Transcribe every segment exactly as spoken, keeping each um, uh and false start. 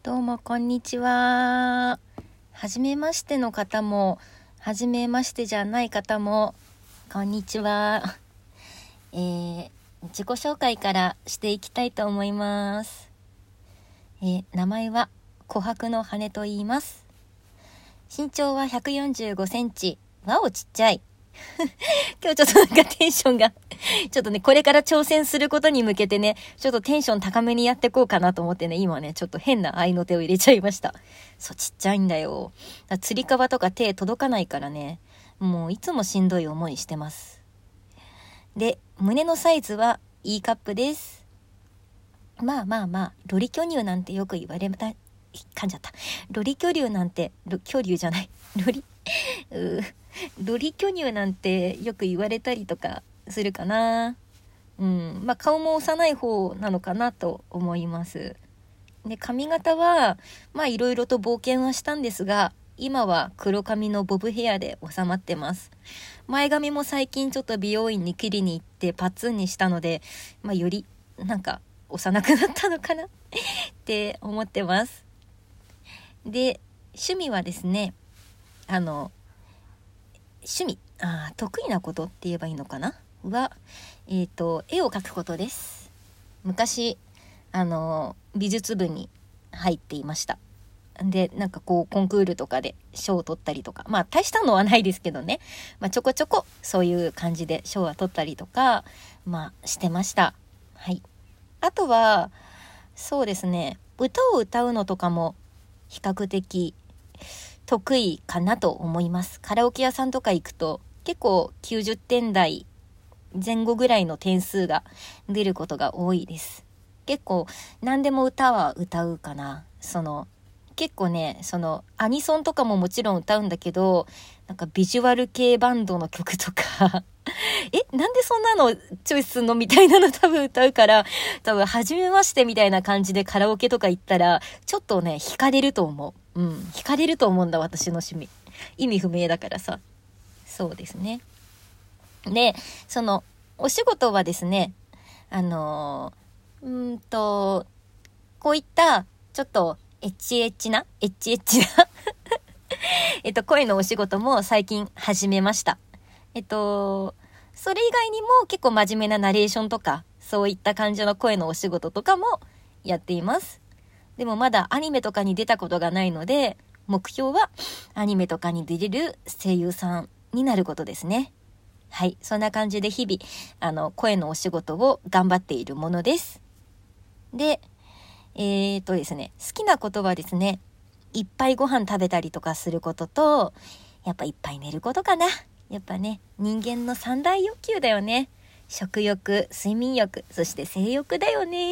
どうもこんにちは。はじめましての方もはじめましてじゃない方もこんにちは。えー、自己紹介からしていきたいと思います。えー、名前は琥珀の羽と言います。身長はひゃくよんじゅうごセンチ。わおちっちゃい。今日ちょっとなんかテンションがちょっとねこれから挑戦することに向けてねちょっとテンション高めにやっていこうかなと思ってね今ねちょっと変な合いの手を入れちゃいました。そうちっちゃいんだよ。だ釣り革とか手届かないからねもういつもしんどい思いしてます。で胸のサイズは E カップです。まあまあまあロリ巨乳なんてよく言われた噛んじゃったロリ巨乳なんてロ巨乳じゃないロリうーロリ巨乳なんてよく言われたりとかするかな。うん、まあ顔も幼い方なのかなと思います。で髪型はまあいろいろと冒険はしたんですが今は黒髪のボブヘアで収まってます。前髪も最近ちょっと美容院に切りに行ってパッツンにしたので、まあ、よりなんか幼くなったのかなって思ってます。で趣味はですねあの趣味あ得意なことって言えばいいのかなは、えーと、絵を描くことです。昔あの美術部に入っていました。でなんかこうコンクールとかで賞を取ったりとかまあ大したのはないですけどね、まあ、ちょこちょこそういう感じで賞は取ったりとかまあしてました。はい。あとはそうですね歌を歌うのとかも比較的得意かなと思います。カラオケ屋さんとか行くと結構きゅうじゅってん台前後ぐらいの点数が出ることが多いです。結構何でも歌は歌うかな。その結構ねそのアニソンとかももちろん歌うんだけどなんかビジュアル系バンドの曲とかえなんでそんなのチョイスすんのみたいなの多分歌うから多分初めましてみたいな感じでカラオケとか行ったらちょっとね惹かれると思う。うん惹かれると思うんだ私の趣味。意味不明だからさ。そうですね。でそのお仕事はですねあのー、うーんとこういったちょっとエッチエッチなエッチエッチなえっと声のお仕事も最近始めました。えっとそれ以外にも結構真面目なナレーションとかそういった感じの声のお仕事とかもやっています。でもまだアニメとかに出たことがないので目標はアニメとかに出れる声優さんになることですね。はいそんな感じで日々あの声のお仕事を頑張っているものです。でえーっとですね好きなことはですねいっぱいご飯食べたりとかすることとやっぱいっぱい寝ることかな。やっぱね人間の三大欲求だよね。食欲、睡眠欲、そして性欲だよね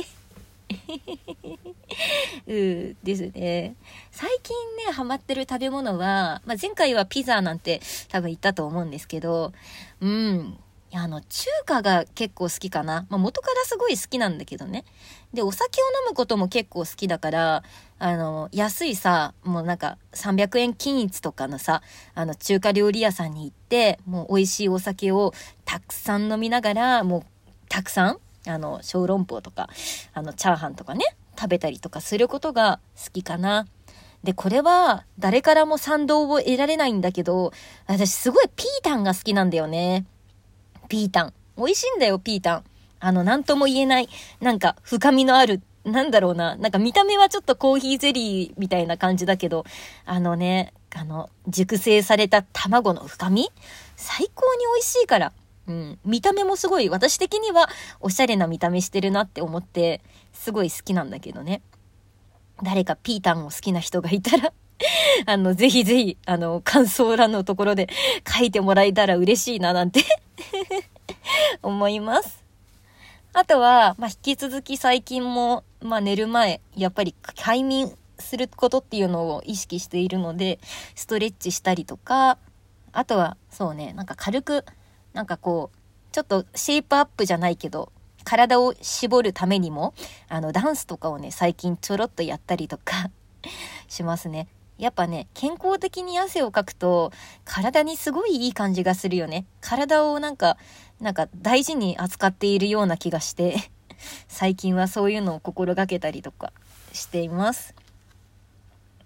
うですね。最近ねハマってる食べ物は、まあ、前回はピザなんて多分言ったと思うんですけどうんあの中華が結構好きかな、まあ、元からすごい好きなんだけどね。でお酒を飲むことも結構好きだからあの安いさもうなんかさんびゃくえん均一とかのさあの中華料理屋さんに行ってもう美味しいお酒をたくさん飲みながらもうたくさんあの小籠包とかあのチャーハンとかね食べたりとかすることが好きかな。でこれは誰からも賛同を得られないんだけど私すごいピータンが好きなんだよね。ピータン美味しいんだよ。ピータンあの何とも言えないなんか深みのあるなんだろうななんか見た目はちょっとコーヒーゼリーみたいな感じだけどあのねあの熟成された卵の深み最高に美味しいから、うん、見た目もすごい私的にはおしゃれな見た目してるなって思ってすごい好きなんだけどね。誰かピータンを好きな人がいたらあのぜひぜひあの感想欄のところで書いてもらえたら嬉しいななんて思います。あとは、まあ、引き続き最近も、まあ、寝る前やっぱり快眠することっていうのを意識しているのでストレッチしたりとかあとはそうねなんか軽くなんかこうちょっとシェイプアップじゃないけど体を絞るためにもあのダンスとかをね最近ちょろっとやったりとかしますね。やっぱね健康的に汗をかくと体にすごいいい感じがするよね。体をなんかなんか大事に扱っているような気がして最近はそういうのを心がけたりとかしています。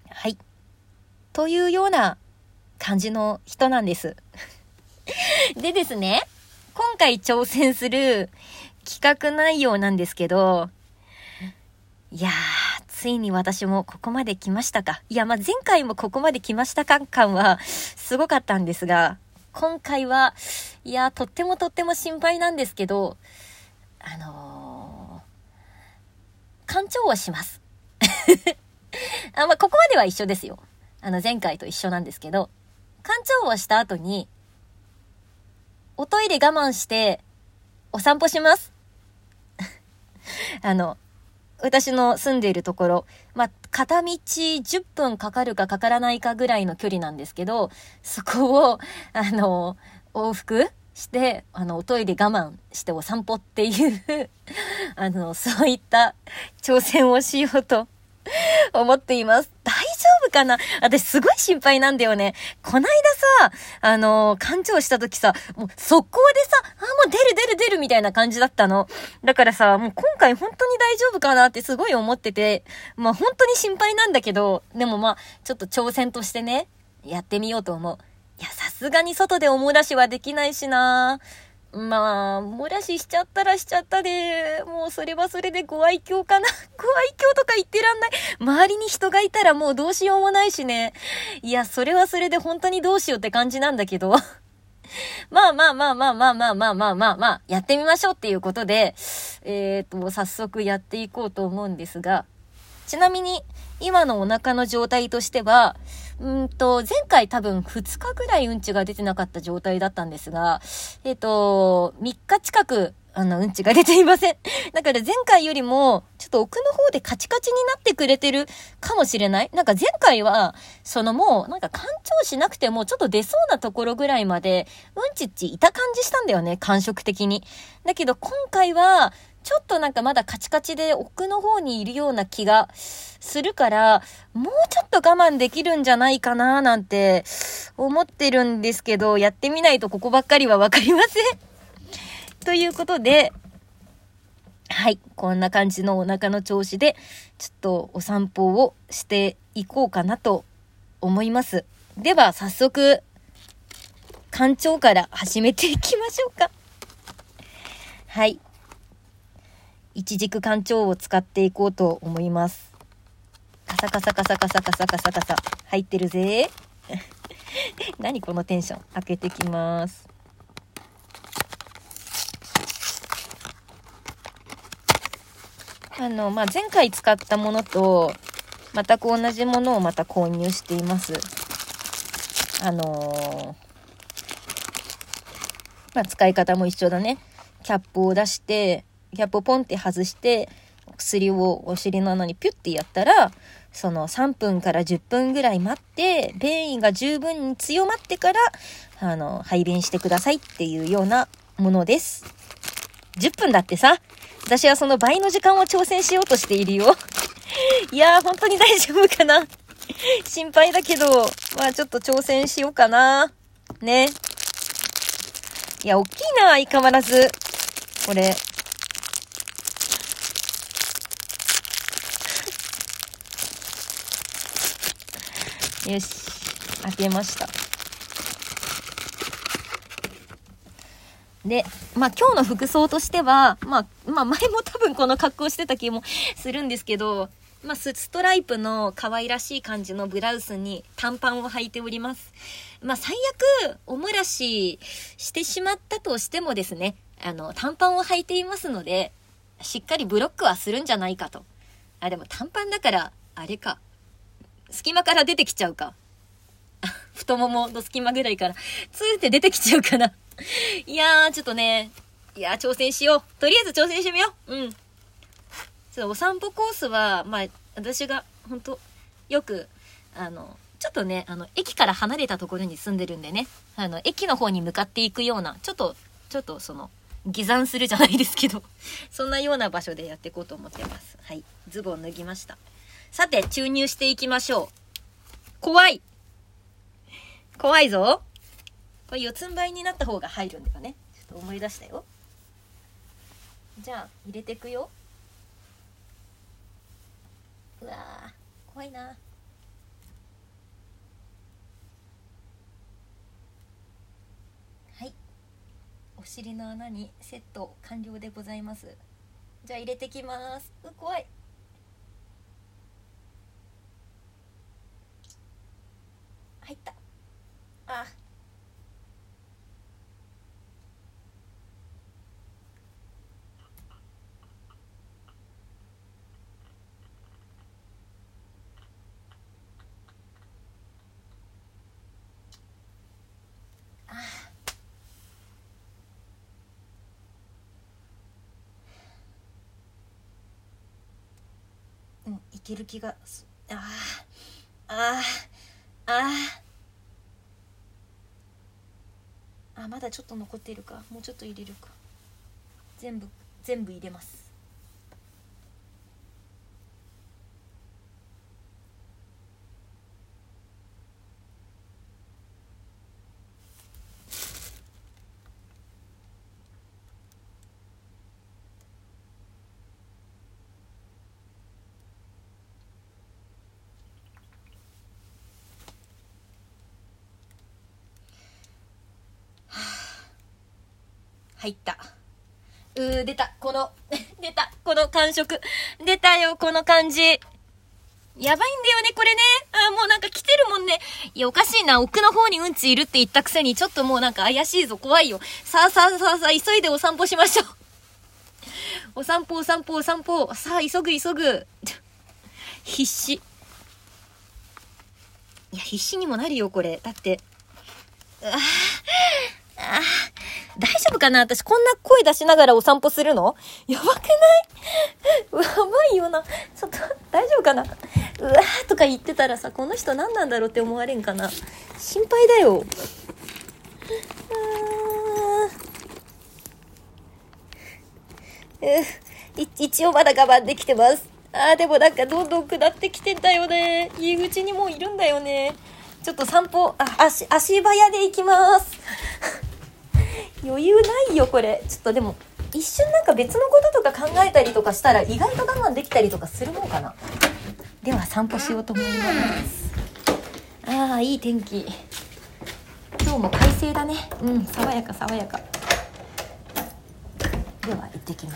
はい。というような感じの人なんです。でですね、今回挑戦する企画内容なんですけど、いやー、ついに私もここまで来ましたか。いや、まあ、前回もここまで来ましたか感はすごかったんですが、今回は、いやー、とってもとっても心配なんですけど、あのー、干潮はします。あ、まあ、ここまでは一緒ですよ。あの、前回と一緒なんですけど、干潮はした後に、おトイレ我慢して、お散歩します。あの、私の住んでいるところ、まあ、片道じゅっぷんかかるかかからないかぐらいの距離なんですけど、そこを、あの、往復して、あの、おトイレ我慢してお散歩っていうあの、そういった挑戦をしようと思っています。大丈夫かな？私すごい心配なんだよね。こないださ、あのー、干潮した時さ、もう速攻でさ、あ、もう出る出る出るみたいな感じだったの。だからさ、もう今回本当に大丈夫かなってすごい思ってて、まあ本当に心配なんだけど、でもまあ、ちょっと挑戦としてね、やってみようと思う。いや、さすがに外でおもらしはできないしな。まあ、漏らししちゃったらしちゃったで、もうそれはそれでご愛嬌かな。ご愛嬌とか言ってらんない。周りに人がいたらもうどうしようもないしね。いや、それはそれで本当にどうしようって感じなんだけど。まあまあまあまあまあまあまあまあまあまあ、やってみましょうっていうことで、えっと、早速やっていこうと思うんですが、ちなみに、今のお腹の状態としては、うんと、前回多分ふつかぐらいうんちが出てなかった状態だったんですが、えっと、みっか近く、あの、うんちが出ていません。だから前回よりも、ちょっと奥の方でカチカチになってくれてるかもしれない。なんか前回は、そのもう、なんか干潮しなくても、ちょっと出そうなところぐらいまで、うんちっちいた感じしたんだよね、感触的に。だけど今回は、ちょっとなんかまだカチカチで奥の方にいるような気がするから、もうちょっと我慢できるんじゃないかななんて思ってるんですけど、やってみないとここばっかりはわかりません。ということで、はい、こんな感じのお腹の調子で、ちょっとお散歩をしていこうかなと思います。では早速、干潮から始めていきましょうか。はい。一軸干潮を使っていこうと思います。カサカサカサカサカサカサカサ入ってるぜ。何このテンション。開けてきます。あの、まあ、前回使ったものと全く同じものをまた購入しています。あのー、まあ、使い方も一緒だね。キャップを出して、キャップをポンって外して薬をお尻の穴にピュッてやったら、そのさんぷんからじゅっぷんぐらい待って便意が十分に強まってからあの排便してくださいっていうようなものです。じゅっぷんだってさ、私はその倍の時間を挑戦しようとしているよ。いやー本当に大丈夫かな。心配だけど、まあちょっと挑戦しようかなね。いや大きいな、相変わらずこれ。よし、開けました。で、まあ今日の服装としては、まあ、まあ前も多分この格好してた気もするんですけど、まあストライプの可愛らしい感じのブラウスに短パンを履いております。まあ最悪お漏らししてしまったとしてもですね、あの短パンを履いていますので、しっかりブロックはするんじゃないかと。あ、でも短パンだからあれか。隙間から出てきちゃうか。太ももの隙間ぐらいからツーって出てきちゃうかな。いやーちょっとね、いやー挑戦しよう。とりあえず挑戦してみよう。うん。そう、お散歩コースはまあ私が本当よくあのちょっとね、あの駅から離れたところに住んでるんでね、あの駅の方に向かっていくようなちょっとちょっとその下山するじゃないですけど、そんなような場所でやっていこうと思ってます。はい、ズボン脱ぎました。さて注入していきましょう。怖い怖いぞ。これ四つん這いになった方が入るんだよね。ちょっと思い出したよ。じゃあ入れていくよ。うわー怖いな。 尻の穴にセット完了でございます。じゃあ入れてきます。う怖い。入った。あうん、いける気がすあーあーあーあ、まだちょっと残ってるか。もうちょっと入れるか。全部全部入れます。入った。うー出たこの出たこの感触出たよ、この感じやばいんだよねこれね。あ、もうなんか来てるもんね。いやおかしいな、奥の方にうんちいるって言ったくせにちょっともうなんか怪しいぞ、怖いよ。さあさあさあさあ、急いでお散歩しましょうお散歩お散歩お散歩、さあ急ぐ急ぐ必死。いや必死にもなるよこれ。だってああ大丈夫かな、私こんな声出しながらお散歩するのやばくないやばいよな。ちょっと大丈夫かな。うわーとか言ってたらさ、この人何なんだろうって思われんかな。心配だよ。あー、一応まだ我慢できてます。あーでもなんかどんどん下ってきてんだよね。入り口にもういるんだよね。ちょっと散歩、あ、足、足早で行きます余裕ないよこれ。ちょっとでも一瞬なんか別のこととか考えたりとかしたら意外と我慢できたりとかするもんかな。では散歩しようと思います。ああいい天気、今日も快晴だね。うん、爽やか爽やか。では行ってきます。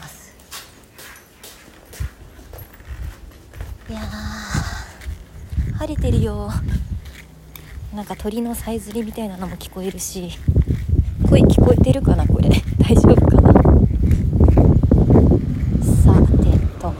いやー晴れてるよ。なんか鳥のさえずりみたいなのも聞こえるし、声聞こえてるかなこれ大丈夫かな。さてと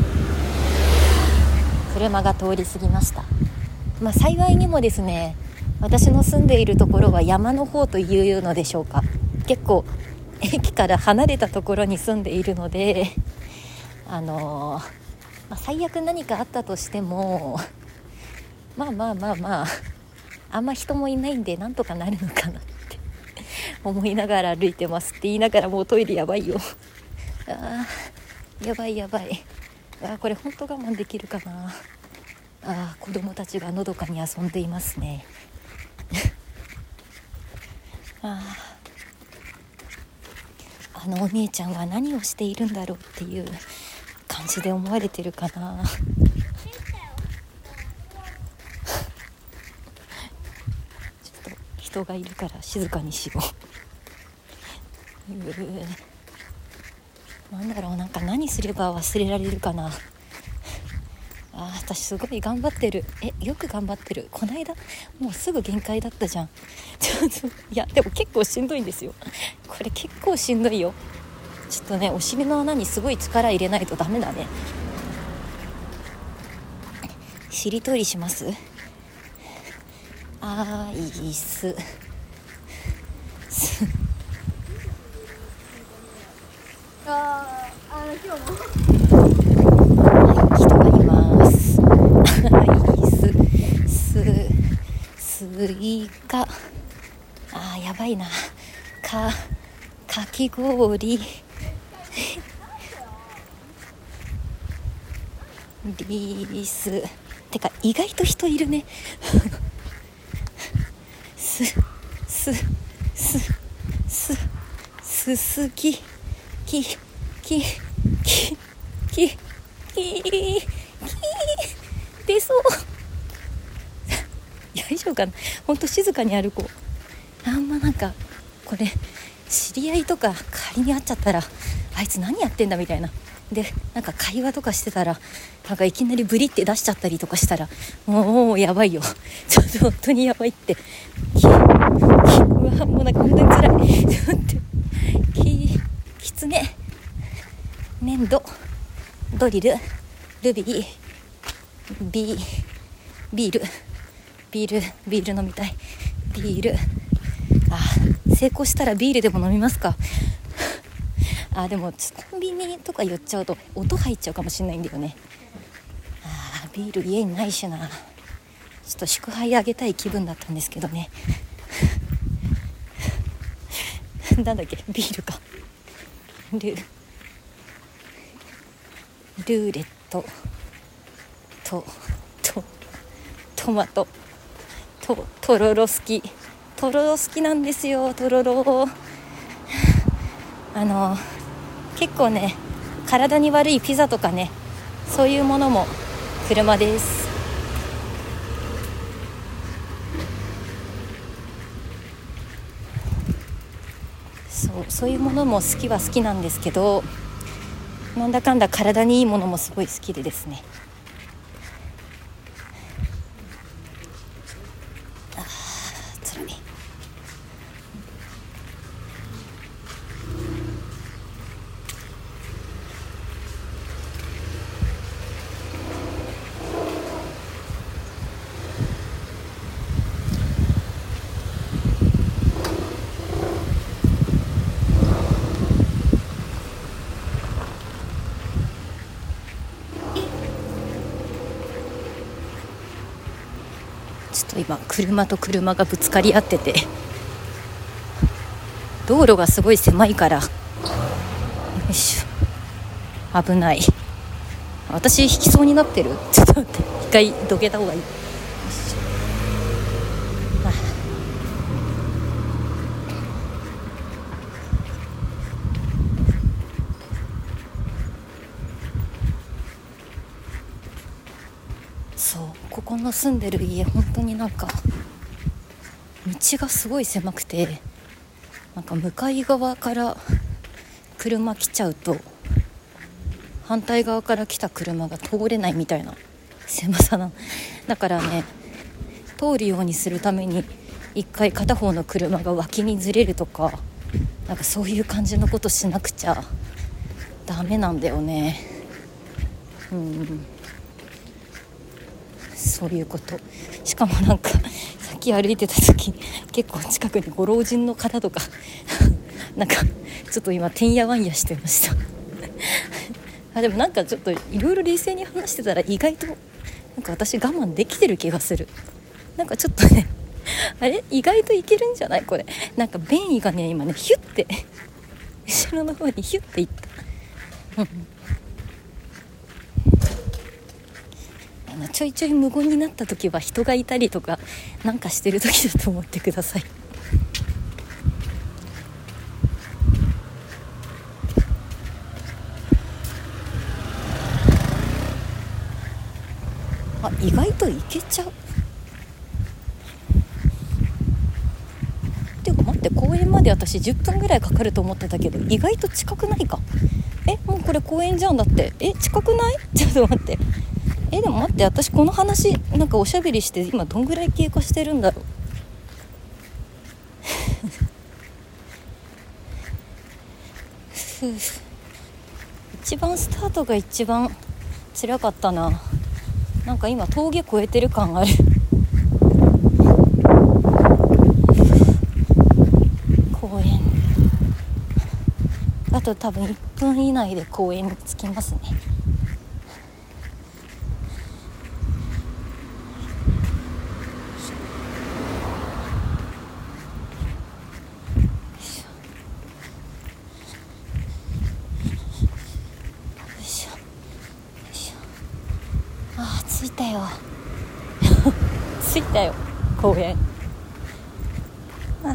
車が通り過ぎました。まあ幸いにもですね、私の住んでいるところは山の方というのでしょうか、結構駅から離れたところに住んでいるので、あのーまあ、最悪何かあったとしてもまあまあまあまああんま人もいないんでなんとかなるのかなって思いながら歩いてますって言いながら、もうトイレやばいよあーやばいやばい。あーこれ本当我慢できるかな。あー子供たちがのどかに遊んでいますねああのお姉ちゃんは何をしているんだろうっていう感じで思われてるかな人がいるから静かにしようなんだろう、なんか何すれば忘れられるかな。あ、私すごい頑張ってる。え、よく頑張ってる。こないだもうすぐ限界だったじゃんちょっといやでも結構しんどいんですよこれ結構しんどいよ。ちょっとねお尻の穴にすごい力入れないとダメだね。しりとりします。アイスすああ今日もはい人がいますアイスすスイカ、あーやばいな、かかき氷リス、てか意外と人いるねすすすすすすききききききき出そう大丈夫かな。ほんと静かに歩こう。あんまなんかこれ知り合いとか仮に会っちゃったらあいつ何やってんだみたいなでなんか会話とかしてたらなんかいきなりブリって出しちゃったりとかしたらもうもうやばいよちょっと本当にやばいってききうわもうなんか本当につらいちょっとききつね粘土ドリルルビービービールビールビール飲みたいビールあ成功したらビールでも飲みますかあでもコンビニとか寄っちゃうと音入っちゃうかもしれないんだよね。あビール家にないしな。ちょっと祝杯あげたい気分だったんですけどねなんだっけビールかルルーレットととトマトととろろ好きとろろ好きなんですよとろろあの結構ね体に悪いピザとかねそういうものも車です。そうそういうものも好きは好きなんですけどなんだかんだ体にいいものもすごい好きでですねあーつらいちょっと今車と車がぶつかり合ってて道路がすごい狭いからよいしょ危ない私引きそうになってるちょっと待って一回どけた方がいいよいしょあそうここの住んでる家本当になんか道がすごい狭くてなんか向かい側から車来ちゃうと反対側から来た車が通れないみたいな狭さなだからね通るようにするために一回片方の車が脇にずれるとかなんかそういう感じのことしなくちゃダメなんだよね。うんそういうことしかもなんかさっき歩いてた時結構近くにご老人の方とかなんかちょっと今てんやわんやしてましたあでもなんかちょっといろいろ冷静に話してたら意外となんか私我慢できてる気がする。なんかちょっとねあれ意外といけるんじゃないこれ。なんか便意がね今ねヒュッて後ろの方にヒュッていったあのちょいちょい無言になった時は人がいたりとかなんかしてる時だと思ってください。あ意外といけちゃう。ていうか待って公園まで私じゅっぷんぐらいかかると思ってたけど意外と近くないか。えもうこれ公園じゃんだってえ近くないちょっと待ってえでも待って私この話なんかおしゃべりして今どんぐらい経過してるんだろう一番スタートが一番辛かったな。なんか今峠越えてる感ある公園あと多分いっぷん以内で公園に着きますね。あ着いたよ着いたよ公園。あ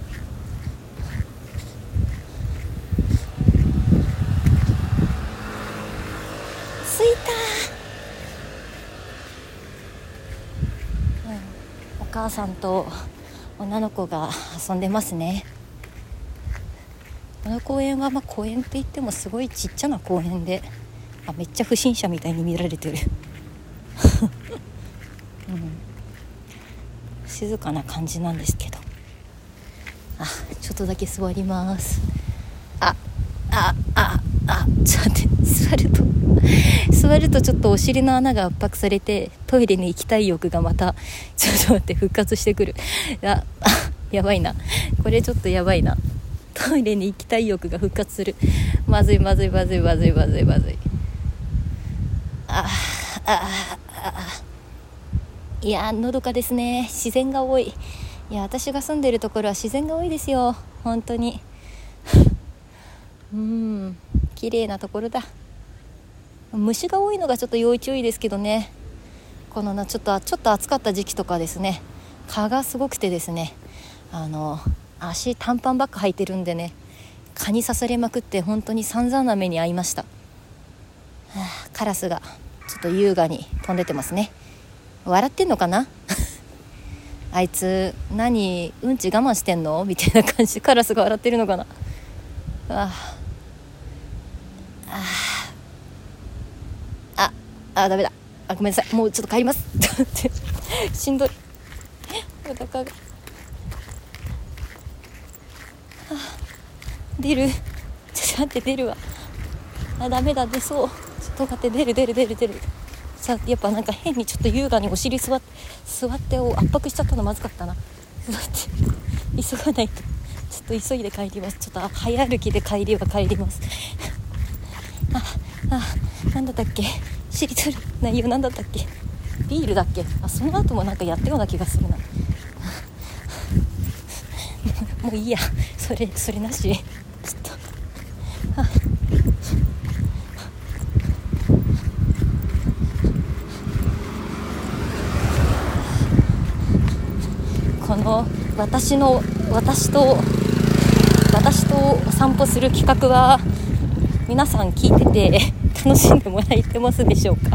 着いた、うん、お母さんと女の子が遊んでますね。 この公園はまあ公園って言ってもすごいちっちゃな公園で、あ、めっちゃ不審者みたいに見られてる、うん、静かな感じなんですけど、あ、ちょっとだけ座ります。ああああちょっと待って、座ると座るとちょっとお尻の穴が圧迫されてトイレに行きたい欲がまたちょっと待って復活してくる。ああやばいな、これちょっとやばいな、トイレに行きたい欲が復活する。まずいまずいまずいまずいまずいまずい。あああいやのどかですね、自然が多い。いや私が住んでるところは自然が多いですよ、本当に。うーん綺麗なところだ。虫が多いのがちょっと要注意ですけどね。このなちょっとちょっと暑かった時期とかですね、蚊がすごくてですね、あの足短パンばっか履いてるんでね、蚊に刺されまくって本当に散々な目に遭いました。はあ、カラスがちょっと優雅に飛んでてますね。笑ってんのかなあいつ何うんち我慢してんのみたいな感じでカラスが笑ってるのかな。ああああダメだ、あごめんなさい、もうちょっと帰りますしんどい、お腹が、はあ、出る、ちょっと待って出るわ、あダメだ出そう、ちょっと待って出る出る出る出る。さあやっぱなんか変にちょっと優雅にお尻座って座ってを圧迫しちゃったのまずかったな。ちょっと待って急がないと、ちょっと急いで帰ります。ちょっと早歩きで帰りは帰りますああなんだったっけ、知りたい内容なんだったっけ、ビールだっけ、あその後もなんかやったような気がするなもういいや、それそれなし、ちょっとあこの私の私と私とお散歩する企画は皆さん聞いてて楽しんでもらえてますでしょうか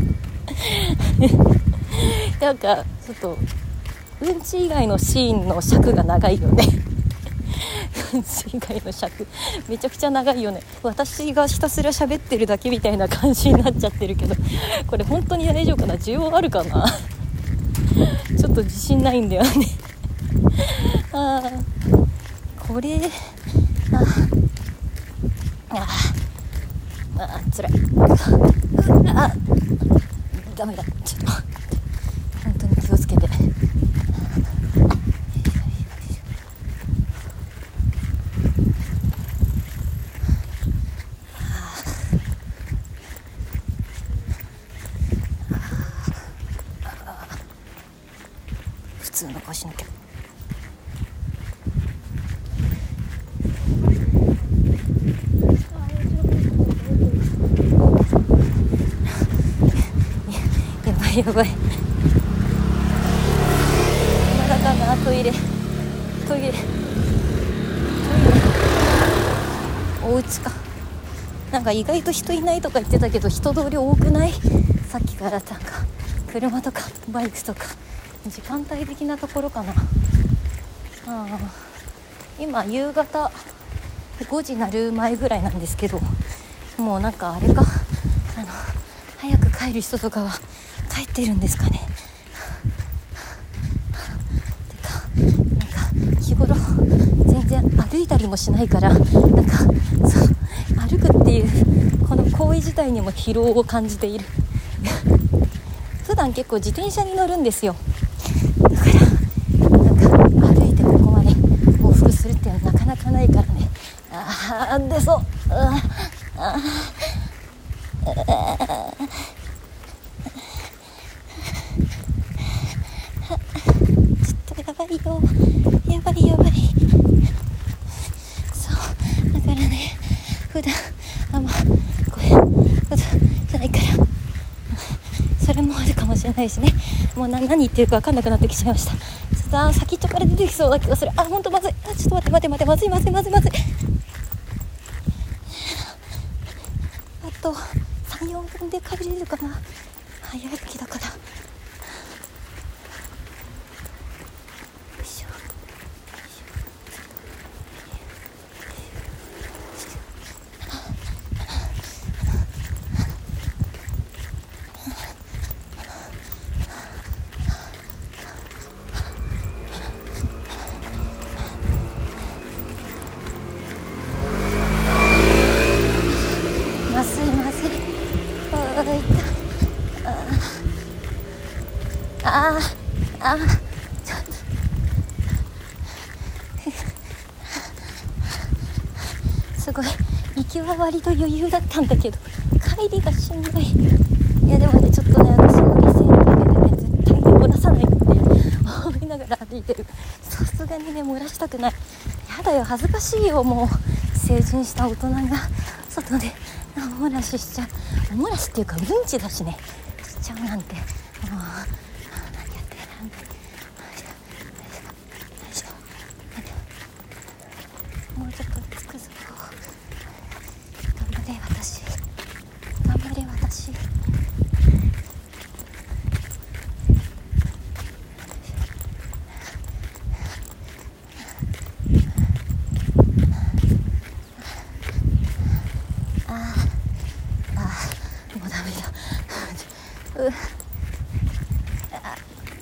なんかちょっとうんち以外のシーンの尺が長いよねうんち以外の尺めちゃくちゃ長いよね。私がひたすら喋ってるだけみたいな感じになっちゃってるけど、これ本当に大丈夫かな、需要あるかなちょっと自信ないんだよねあこれあああつらいあダメだ、ちょっと本当に気をつけて。普通の腰抜けやばいやばい、まだかな、トイレトイレトイレお家か。なんか意外と人いないとか言ってたけど人通り多くない？さっきからなんか車とかバイクとか時間帯的なところかな。あ今夕方ごじなる前ぐらいなんですけど、もうなんかあれか、あの早く帰る人とかは帰ってるんですかね。てかなんか日頃全然歩いたりもしないから、なんかそう歩くっていうこの行為自体にも疲労を感じている普段結構自転車に乗るんですよ。だからなんか歩いてここまで往復するっていうのはなかなかないからね。あー出そう、ああちょっとやばいよ、やばいやばい。そうだからね、普段あんまこういうことじゃないから、それもあるかもしれないしね。もうな何言ってるか分かんなくなってきちゃいました。ちょっとあ先っちょから出てきそうな気がする。あ本当まずい、あちょっと待って待って待ってまずいまずいまずいまずい。あとさん、よんぷんで帰れるかな。早い時だから。よいしょ。ちょっあああすごい行きは割と余裕だったんだけど帰りがしんどい。いやでもねちょっとね私の理性のおかげでね絶対に漏らさないって思いながら歩いてる。さすがにね漏らしたくない。やだよ恥ずかしいよ。もう成人した大人が外でお漏らししちゃう。お漏らしっていうかうんちだしねしちゃうなんてもう何やってなんだ。もうちょっとつくぞ。頑張れ私頑張れ私。ああもうダメだうあ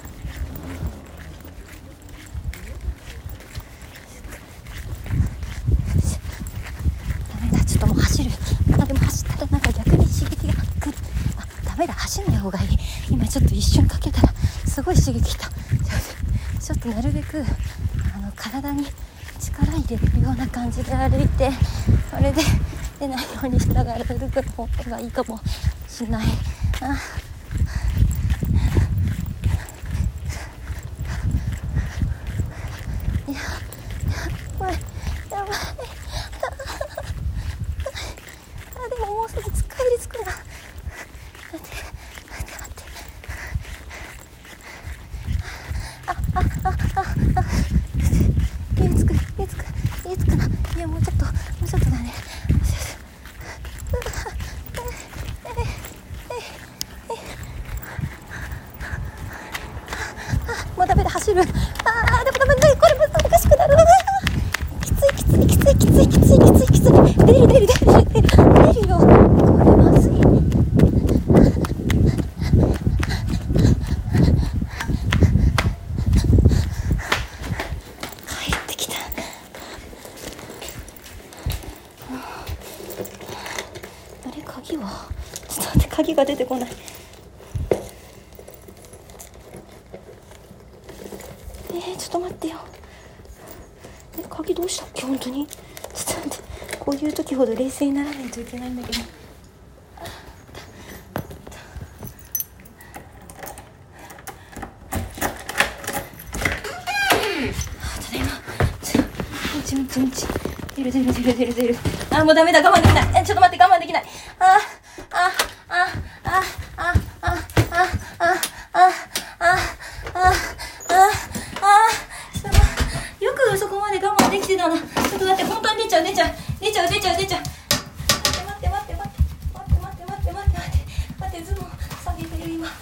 ダメだちょっともう走る。あでも走ったらなんか逆に刺激がくる。あダメだ走んない方がいい。今ちょっと一瞬かけたらすごい刺激きた。ちょっとなるべくあの体に力入れるような感じで歩いてそれで出ないようにしながら歩く方がいいかもしれない。あいややばいやばいあでももうすぐ帰り着くな。待って待って待ってあああああ家着く家着く家着くな。いやもうちょっともうちょっとだね。もうダメだ走る。あーでもダメだこれおかしくなる。きついきついきついきついきついきついきつい出る出る出る出る出るよ。これまずい。帰ってきた。あれ鍵はちょっと待って鍵が出てこない。えー、ちょっと待ってよ。え鍵どうしたっけ本当に。ちょっと待ってこういう時ほど冷静にならないといけないんだけど。ただいまうんちうんちうんち出る出る出る出る出る。あもうダメだ我慢できない。えちょっと待って我慢できない。ああああああああああああああよくそこまで我慢できてたな。ちょっと待って本当に出ちゃう出ちゃう出ちゃう出ちゃう出ちゃう。待って待って待って待って待って待って待って待って待ってズボン下げてる今。あ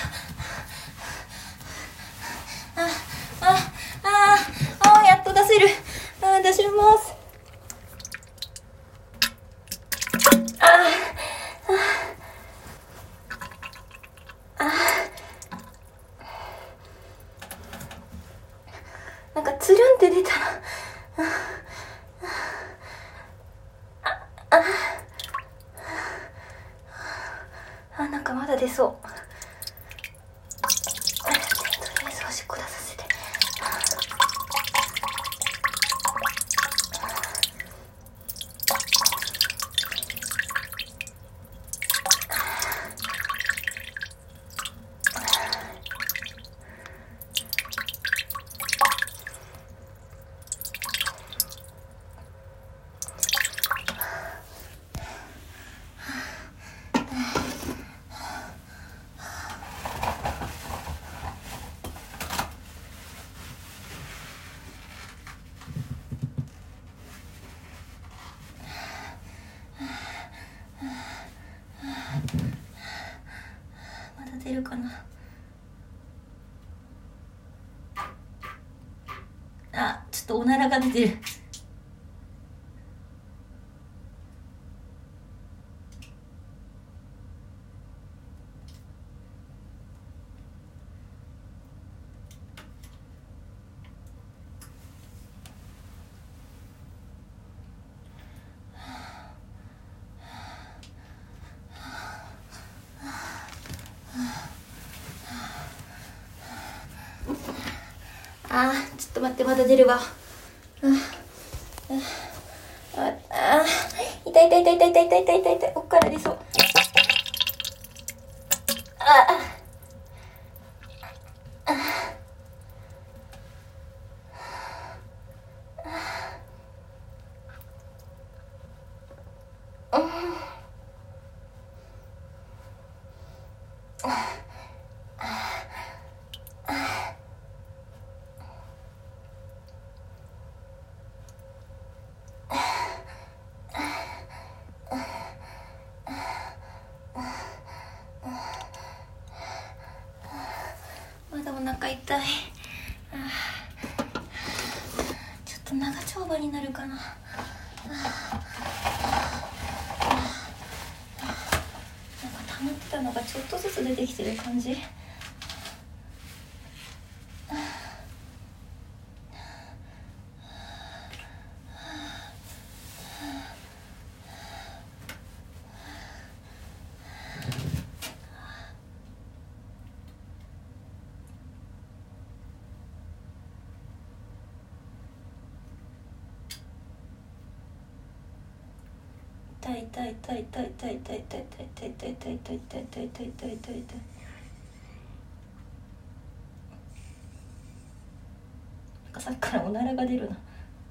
あああやっと出せる。あ出します。ああなんかつるんって出たらあああなんかまだ出そう。とりあえずおしっこ出させて。まだ出るかな。あちょっとおならが出てる。 あー、ちょっと待って、まだ出るわ。ああああ、痛い痛い痛い痛い痛い痛い痛い痛い痛い、おっから出そう。ああまだお腹痛い。ちょっと長丁場になるかな。なんか溜まってたのがちょっとずつ出てきてる感じ。痛い痛い痛い痛い痛い痛い痛い痛い痛い痛い痛い痛い痛い痛い痛い痛い痛い痛い。なんかさっきからおならが出るな。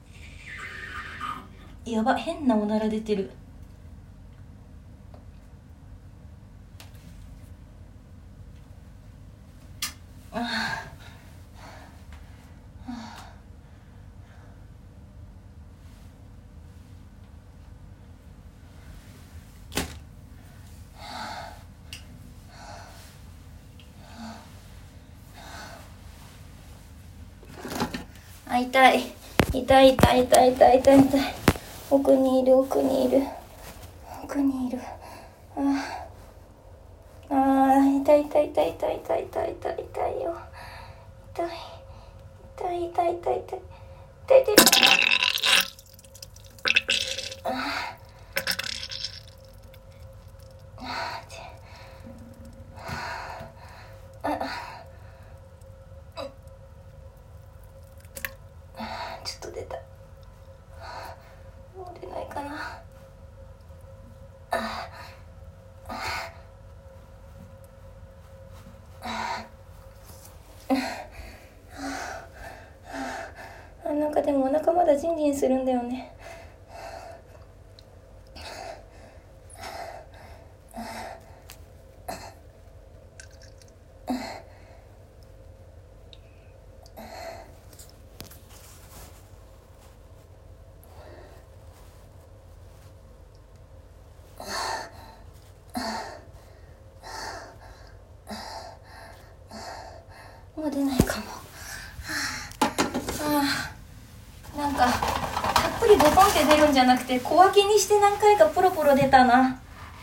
やば、変なおなら出てる。ああ、痛い痛い痛い痛い痛い痛い痛い。奥にいる奥にいる奥にいる。あああ、痛い痛い痛い痛い痛い痛い痛い痛いよ。痛い痛い痛い痛い痛い痛い痛い痛い。ああちょっと出た。もう出ないかな。ああ、なんかでもお腹まだジンジンするんだよね。もう出ないかも。ああ、なんかたっぷりボトンって出るんじゃなくて小分けにして何回かポロポロ出たな。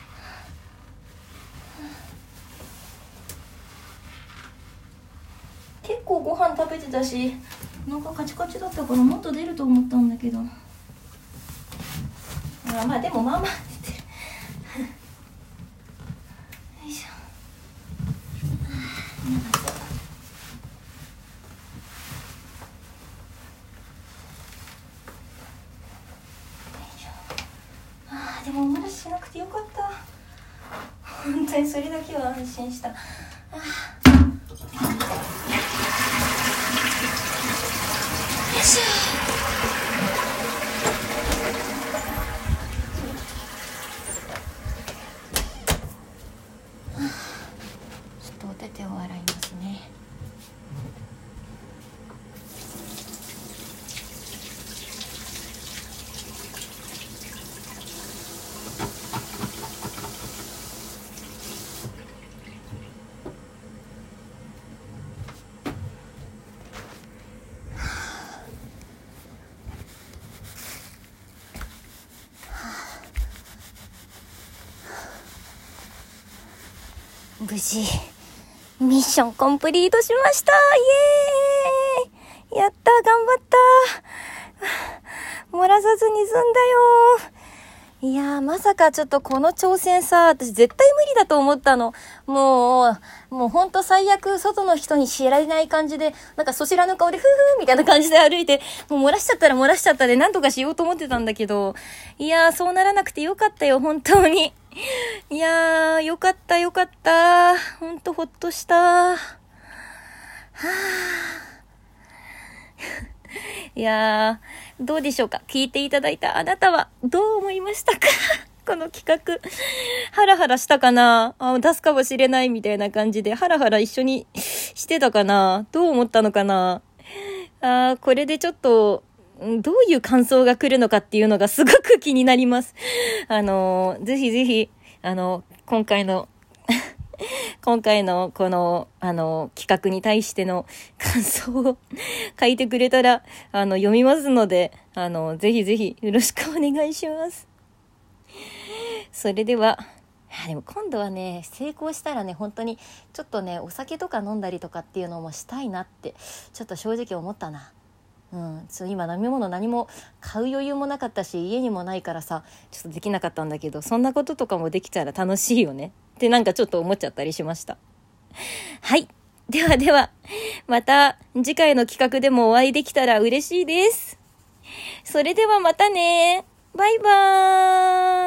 結構ご飯食べてたし、なんかカチカチだったからもっと出ると思ったんだけど。あ、まあでもまあまあ出てる。よいしょ。ああ、でもお漏らししなくてよかった。本当にそれだけは安心した。ああ、よいしょ。ちょっとお手手を洗いますね。無事ミッションコンプリートしました。イエーイ、やった、頑張った。漏らさずに済んだよ。 いやー、まさかちょっとこの挑戦さ、私絶対無理だと思ったの。もう、もうほんと最悪、外の人に知られない感じで、なんかそちらの顔で、ふーふーみたいな感じで歩いて、もう漏らしちゃったら漏らしちゃったで、なんとかしようと思ってたんだけど、いやー、そうならなくてよかったよ、本当に。いやー、よかったよかった。ほんとほっとした。はぁ。いやー、どうでしょうか。聞いていただいたあなたはどう思いましたかこの企画。ハラハラしたかなあ、出すかもしれないみたいな感じで、ハラハラ一緒にしてたかなどう思ったのかなあ、これでちょっと、どういう感想が来るのかっていうのがすごく気になります。あの、ぜひぜひ、あの、今回の、今回のこの、あの、企画に対しての感想を書いてくれたら、あの、読みますので、あの、ぜひぜひよろしくお願いします。それでは、でも今度はね、成功したらね、本当にちょっとね、お酒とか飲んだりとかっていうのもしたいなって、ちょっと正直思ったな。うん、そう今飲み物何も買う余裕もなかったし、家にもないからさ、ちょっとできなかったんだけど、そんなこととかもできたら楽しいよねってなんかちょっと思っちゃったりしました。はい。ではでは、また次回の企画でもお会いできたら嬉しいです。それではまたね。バイバーイ。